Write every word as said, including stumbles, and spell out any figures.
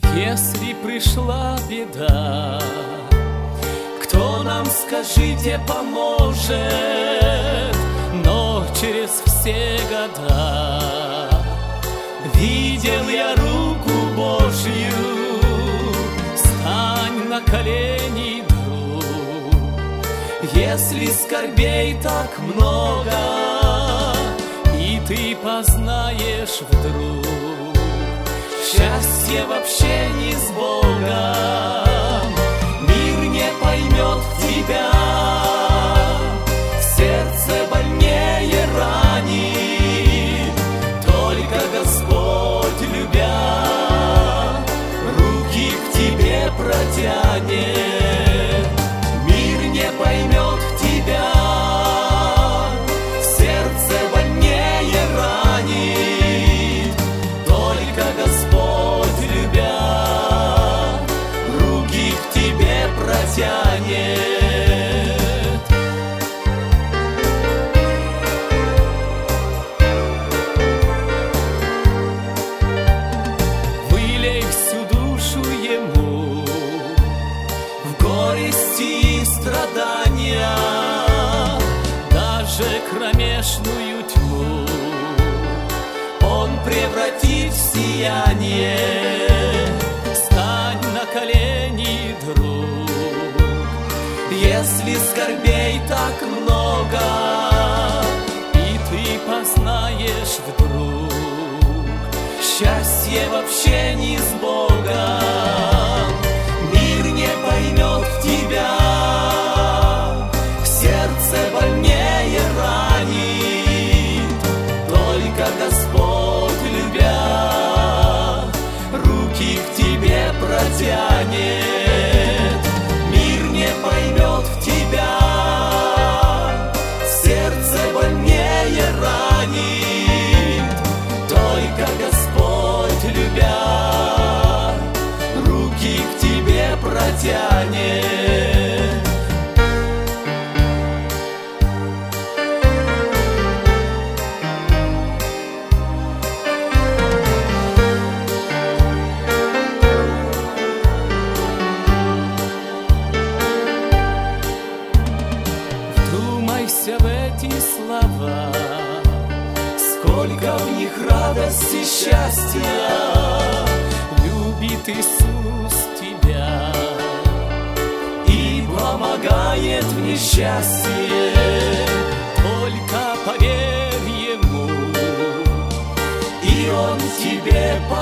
Если пришла беда, кто нам, скажите, поможет? Но через все года видел я руку Божью. Стань на колени, друг, если скорбей так много, и ты познаешь вдруг счастье в общении с Богом. Мир не поймет тебя, сердце больнее ранит, только Господь, любя, руки к тебе протянет. Мир не поймет тебя, сердце больнее ранит, только Господь, любя, руки к тебе протянет. Вылей всю душу Ему, в горести и страдания, даже кромешную тьму Он превратит в сияние. Стань на колени, друг, если скорбей так много, и ты познаешь вдруг счастье в общении с Богом. Мир не поймет тебя, сердце больнее ранит, только Господь, любя, руки к тебе протянет. Мир не поймет тебя, сердце больнее ранит, только Господь, любя, руки к тебе протянет. Вдумайся в эти слова, сколько в них радости, счастья. Любит Иисус тебя и помогает в несчастье. Только поверь Ему, и Он тебе поможет.